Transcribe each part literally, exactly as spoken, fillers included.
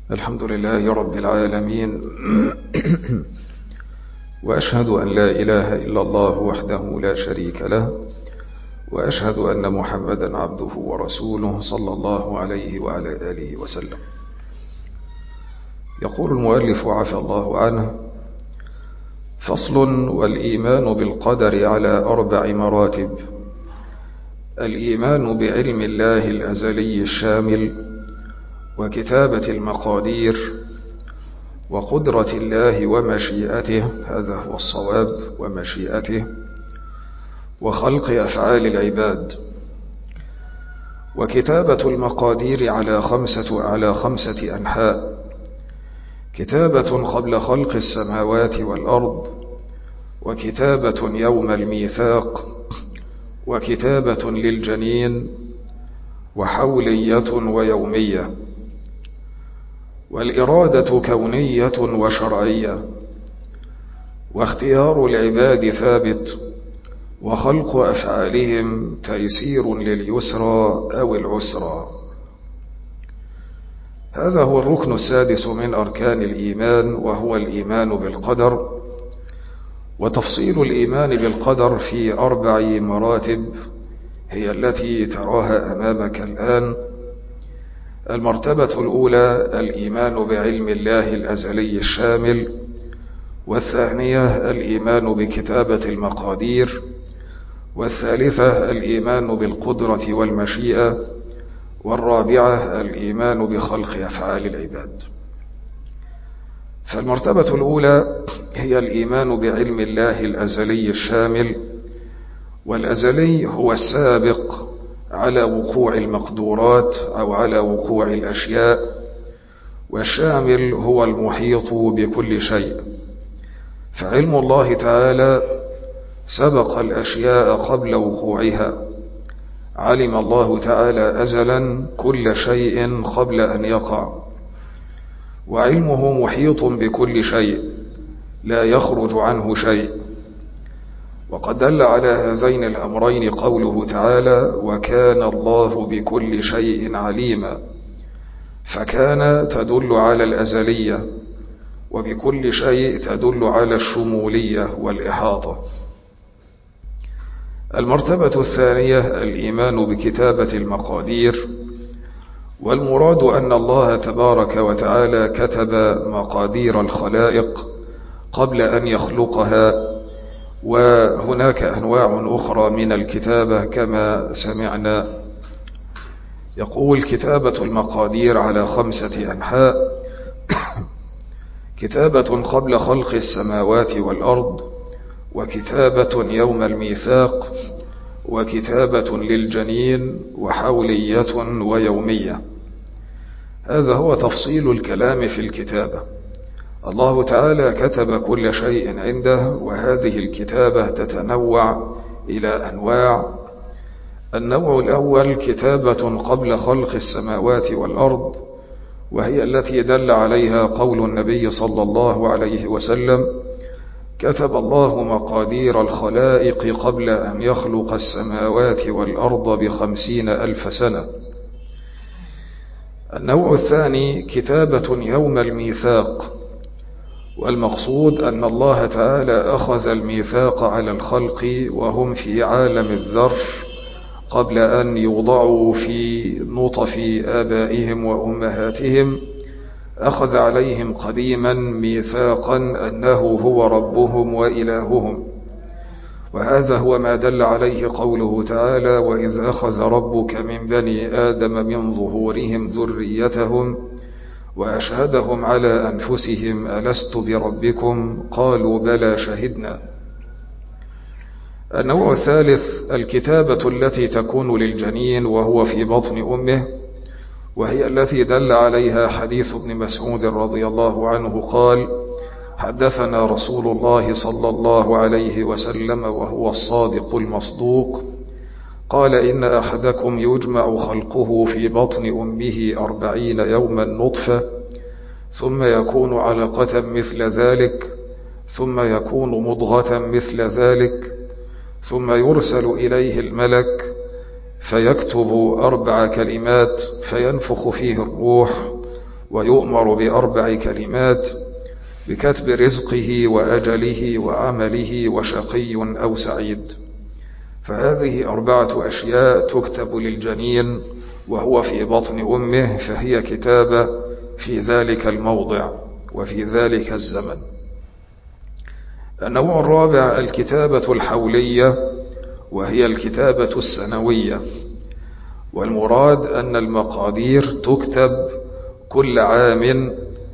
الحمد لله رب العالمين وأشهد أن لا إله إلا الله وحده لا شريك له وأشهد أن محمدا عبده ورسوله صلى الله عليه وعلى آله وسلم. يقول المؤلف عفى الله عنه: فصل: والإيمان بالقدر على أربع مراتب: الإيمان بعلم الله الأزلي الشامل، وكتابة المقادير، وقدرة الله ومشيئته، هذا هو الصواب، ومشيئته، وخلق أفعال العباد. وكتابة المقادير على خمسة على خمسة أنحاء: كتابة قبل خلق السماوات والأرض، وكتابة يوم الميثاق، وكتابة للجنين، وحولية ويومية. والإرادة كونية وشرعية. واختيار العباد ثابت، وخلق أفعالهم تيسير لليسرى أو العسرى. هذا هو الركن السادس من أركان الإيمان، وهو الإيمان بالقدر. وتفصيل الإيمان بالقدر في أربع مراتب هي التي تراها أمامك الآن. المرتبة الأولى الإيمان بعلم الله الأزلي الشامل، والثانية الإيمان بكتابة المقادير، والثالثة الإيمان بالقدرة والمشيئة، والرابعة الإيمان بخلق أفعال العباد. فالمرتبة الأولى هي الإيمان بعلم الله الأزلي الشامل، والأزلي هو السابق على وقوع المقدورات أو على وقوع الأشياء، والشامل هو المحيط بكل شيء. فعلم الله تعالى سبق الأشياء قبل وقوعها. علم الله تعالى أزلا كل شيء قبل أن يقع، وعلمه محيط بكل شيء لا يخرج عنه شيء. وقد دل على هذين الأمرين قوله تعالى: وكان الله بكل شيء عليما. فكان تدل على الأزلية، وبكل شيء تدل على الشمولية والإحاطة. المرتبة الثانية الإيمان بكتابة المقادير، والمراد أن الله تبارك وتعالى كتب مقادير الخلائق قبل أن يخلقها. وهناك أنواع أخرى من الكتابة كما سمعنا. يقول: كتابة المقادير على خمسة أنحاء: كتابة قبل خلق السماوات والأرض، وكتابة يوم الميثاق، وكتابة للجنين، وحولية ويومية. هذا هو تفصيل الكلام في الكتابة. الله تعالى كتب كل شيء عنده، وهذه الكتابة تتنوع إلى أنواع. النوع الأول كتابة قبل خلق السماوات والأرض، وهي التي دل عليها قول النبي صلى الله عليه وسلم: كتب الله مقادير الخلائق قبل أن يخلق السماوات والأرض بخمسين ألف سنة. النوع الثاني كتابة يوم الميثاق، والمقصود أن الله تعالى أخذ الميثاق على الخلق وهم في عالم الذر قبل أن يوضعوا في نطف آبائهم وأمهاتهم. أخذ عليهم قديما ميثاقا أنه هو ربهم وإلههم، وهذا هو ما دل عليه قوله تعالى: وإذ أخذ ربك من بني آدم من ظهورهم ذريتهم وأشهدهم على أنفسهم ألست بربكم قالوا بلى شهدنا. النوع الثالث الكتابة التي تكون للجنين وهو في بطن أمه، وهي التي دل عليها حديث ابن مسعود رضي الله عنه قال: حدثنا رسول الله صلى الله عليه وسلم وهو الصادق المصدوق قال: إن أحدكم يجمع خلقه في بطن أمه أربعين يوما نطفة، ثم يكون علقة مثل ذلك، ثم يكون مضغة مثل ذلك، ثم يرسل إليه الملك فيكتب أربع كلمات فينفخ فيه الروح ويؤمر بأربع كلمات بكتب رزقه وأجله وعمله وشقي أو سعيد. فهذه أربعة أشياء تكتب للجنين وهو في بطن أمه، فهي كتابة في ذلك الموضع وفي ذلك الزمن. النوع الرابع الكتابة الحولية، وهي الكتابة السنوية، والمراد أن المقادير تكتب كل عام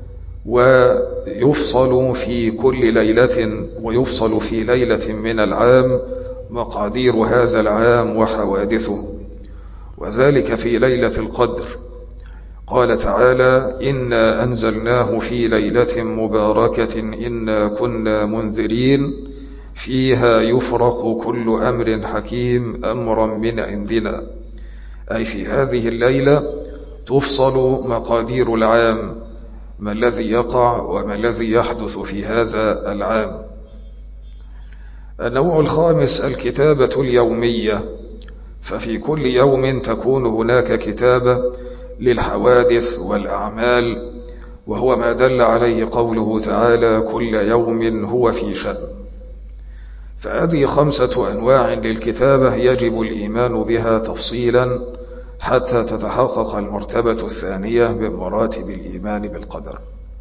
ويفصل في كل ليلة ويفصل في ليلة من العام مقادير هذا العام وحوادثه، وذلك في ليلة القدر. قال تعالى: إنا أنزلناه في ليلة مباركة إنا كنا منذرين فيها يفرق كل أمر حكيم أمرا من عندنا، أي في هذه الليلة تفصل مقادير العام، ما الذي يقع وما الذي يحدث في هذا العام. النوع الخامس الكتابة اليومية، ففي كل يوم تكون هناك كتابة للحوادث والأعمال، وهو ما دل عليه قوله تعالى: كل يوم هو في شأن. فهذه خمسة أنواع للكتابة يجب الإيمان بها تفصيلا حتى تتحقق المرتبة الثانية من مراتب الإيمان بالقدر.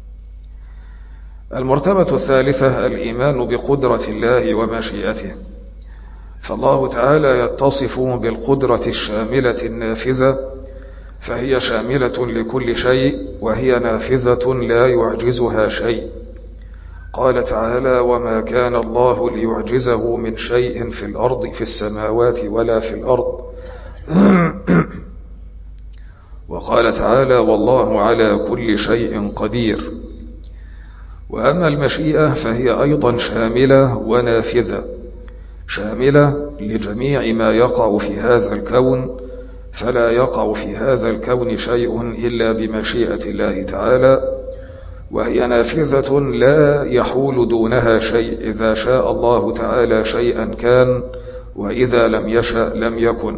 المرتبة الثالثة الإيمان بقدرة الله ومشيئته، فالله تعالى يتصف بالقدرة الشاملة النافذة، فهي شاملة لكل شيء وهي نافذة لا يعجزها شيء. قال تعالى: وما كان الله ليعجزه من شيء في الأرض في السماوات ولا في الأرض. وقال تعالى: والله على كل شيء قدير. وأما المشيئة فهي أيضا شاملة ونافذة، شاملة لجميع ما يقع في هذا الكون، فلا يقع في هذا الكون شيء إلا بمشيئة الله تعالى، وهي نافذة لا يحول دونها شيء، إذا شاء الله تعالى شيئا كان، وإذا لم يشأ لم يكن.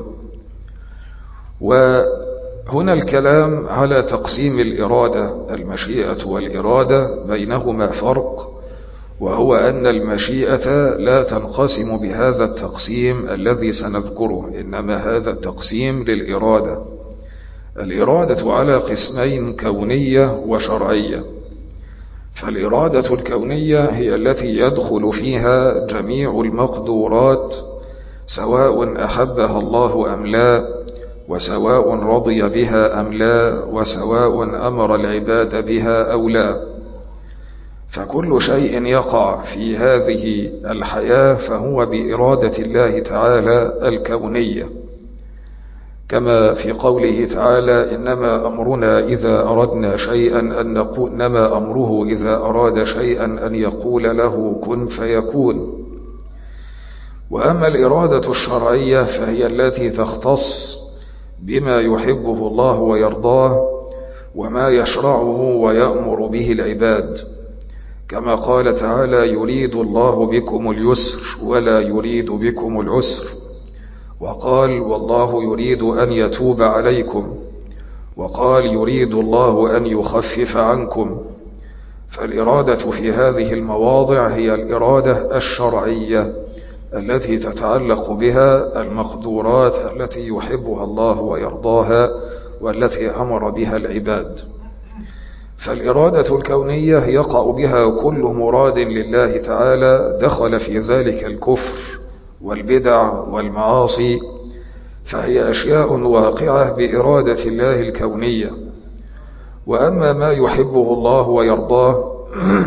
وهنا الكلام على تقسيم الإرادة، المشيئة والإرادة بينهما فرق، وهو أن المشيئة لا تنقسم بهذا التقسيم الذي سنذكره، إنما هذا التقسيم للإرادة. الإرادة على قسمين: كونية وشرعية. فالإرادة الكونية هي التي يدخل فيها جميع المقدورات، سواء أحبها الله أم لا، وسواء رضي بها أم لا، وسواء أمر العباد بها أو لا. فكل شيء يقع في هذه الحياة فهو بإرادة الله تعالى الكونية، كما في قوله تعالى: إنما أمرنا إذا أردنا شيئا أن نقول إنما أمره إذا أراد شيئا أن يقول له كن فيكون. وأما الإرادة الشرعية فهي التي تختص بما يحبه الله ويرضاه وما يشرعه ويأمر به العباد، كما قال تعالى: يريد الله بكم اليسر ولا يريد بكم العسر. وقال: والله يريد أن يتوب عليكم. وقال: يريد الله أن يخفف عنكم. فالإرادة في هذه المواضع هي الإرادة الشرعية التي تتعلق بها المقدورات التي يحبها الله ويرضاها والتي أمر بها العباد. فالإرادة الكونية يقع بها كل مراد لله تعالى، دخل في ذلك الكفر والبدع والمعاصي، فهي أشياء واقعة بإرادة الله الكونية. وأما ما يحبه الله ويرضاه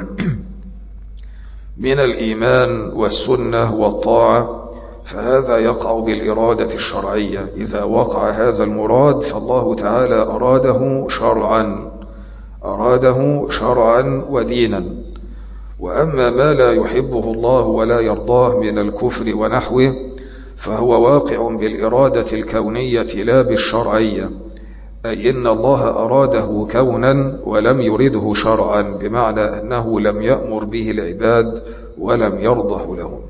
من الإيمان والسنة والطاعة فهذا يقع بالإرادة الشرعية. إذا وقع هذا المراد فالله تعالى أراده شرعا أراده شرعا ودينا. وأما ما لا يحبه الله ولا يرضاه من الكفر ونحوه فهو واقع بالإرادة الكونية لا بالشرعية، أي إن الله أراده كونا ولم يرده شرعا، بمعنى أنه لم يأمر به العباد ولم يرضه لهم.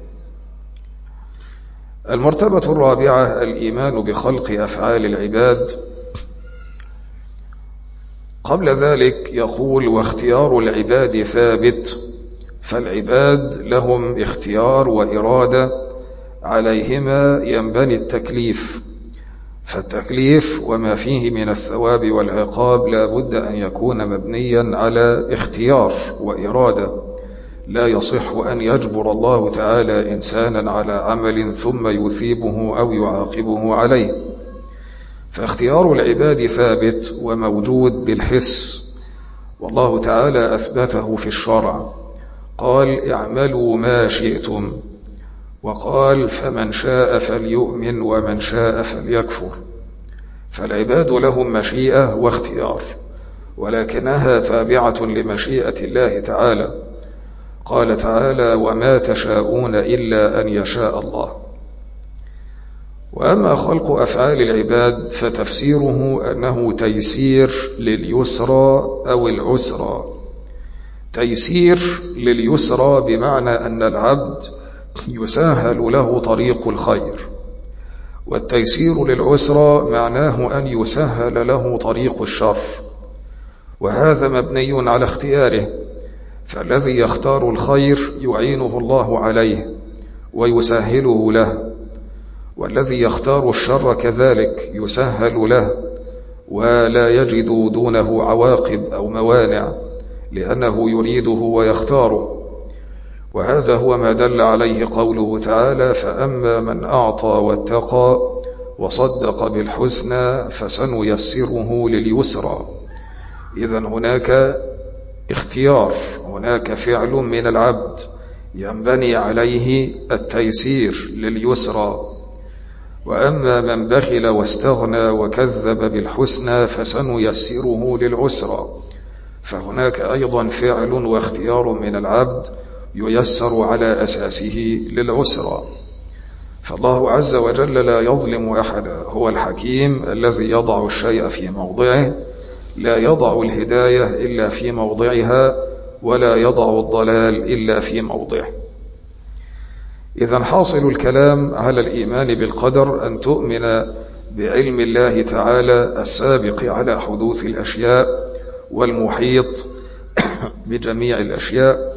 المرتبة الرابعة الإيمان بخلق أفعال العباد، قبل ذلك يقول: واختيار العباد ثابت، فالعباد لهم اختيار وإرادة عليهما ينبني التكليف، فالتكليف وما فيه من الثواب والعقاب لا بد أن يكون مبنيا على اختيار وإرادة. لا يصح أن يجبر الله تعالى إنسانا على عمل ثم يثيبه أو يعاقبه عليه، فاختيار العباد ثابت وموجود بالحس، والله تعالى أثبته في الشرع، قال: اعملوا ما شئتم، وقال: فمن شاء فليؤمن ومن شاء فليكفر. فالعباد لهم مشيئة واختيار، ولكنها تابعة لمشيئة الله تعالى. قال تعالى: وما تشاءون إلا أن يشاء الله. وأما خلق أفعال العباد فتفسيره أنه تيسير لليسرى أو العسرى. تيسير لليسرى بمعنى أن العبد يسهل له طريق الخير، والتيسير للعسرى معناه أن يسهل له طريق الشر، وهذا مبني على اختياره، فالذي يختار الخير يعينه الله عليه ويسهله له، والذي يختار الشر كذلك يسهل له ولا يجد دونه عواقب أو موانع، لأنه يريده ويختاره. وهذا هو ما دل عليه قوله تعالى: فأما من أعطى واتقى وصدق بالحسنى فسنيسره لليسرى. إذن هناك اختيار، هناك فعل من العبد ينبني عليه التيسير لليسرى. وأما من بخل واستغنى وكذب بالحسنى فسنيسره للعسرى، فهناك أيضا فعل واختيار من العبد ييسر على أساسه للعسرى. فالله عز وجل لا يظلم أحدا، هو الحكيم الذي يضع الشيء في موضعه، لا يضع الهداية إلا في موضعها، ولا يضع الضلال إلا في موضعه. إذن حاصل الكلام على الإيمان بالقدر أن تؤمن بعلم الله تعالى السابق على حدوث الأشياء والمحيط بجميع الأشياء،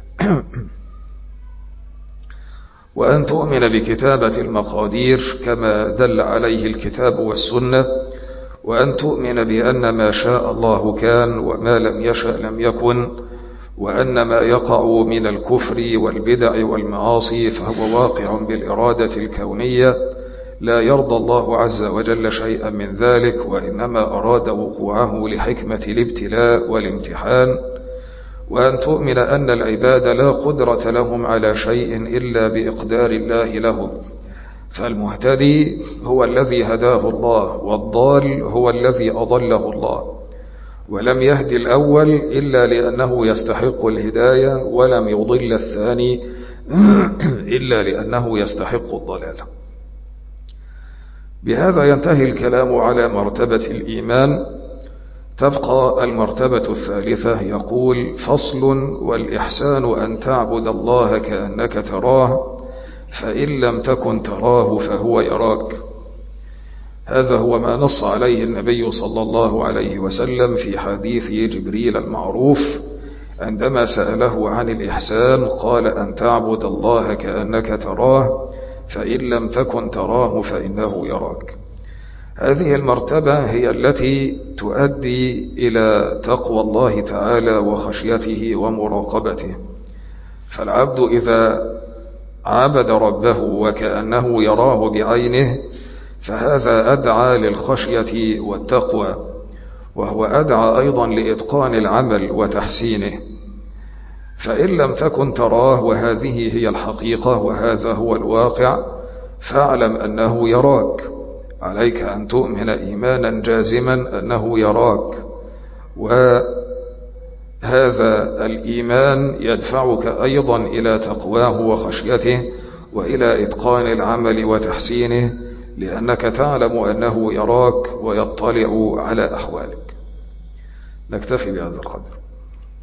وأن تؤمن بكتابة المقادير كما دل عليه الكتاب والسنة، وأن تؤمن بأن ما شاء الله كان وما لم يشأ لم يكن، وأن ما يقع من الكفر والبدع والمعاصي فهو واقع بالإرادة الكونية، لا يرضى الله عز وجل شيئا من ذلك، وإنما أراد وقوعه لحكمة الابتلاء والامتحان. وأن تؤمن أن العباد لا قدرة لهم على شيء إلا بإقدار الله لهم، فالمهتدي هو الذي هداه الله، والضال هو الذي أضله الله، ولم يهدي الأول إلا لأنه يستحق الهداية، ولم يضل الثاني إلا لأنه يستحق الضلال. بهذا ينتهي الكلام على مرتبة الإيمان. تبقى المرتبة الثالثة. يقول: فصل: والإحسان أن تعبد الله كأنك تراه، فإن لم تكن تراه فهو يراك. هذا هو ما نص عليه النبي صلى الله عليه وسلم في حديث جبريل المعروف عندما سأله عن الإحسان، قال: أن تعبد الله كأنك تراه، فإن لم تكن تراه فإنه يراك. هذه المرتبة هي التي تؤدي إلى تقوى الله تعالى وخشيته ومراقبته. فالعبد إذا عبد ربه وكأنه يراه بعينه فهذا أدعى للخشية والتقوى، وهو أدعى أيضا لإتقان العمل وتحسينه. فإن لم تكن تراه، وهذه هي الحقيقة وهذا هو الواقع، فاعلم أنه يراك. عليك أن تؤمن إيمانا جازما أنه يراك، وهذا الإيمان يدفعك أيضا إلى تقواه وخشيته وإلى إتقان العمل وتحسينه، لأنك تعلم أنه يراك ويطلع على أحوالك. نكتفي بهذا القدر.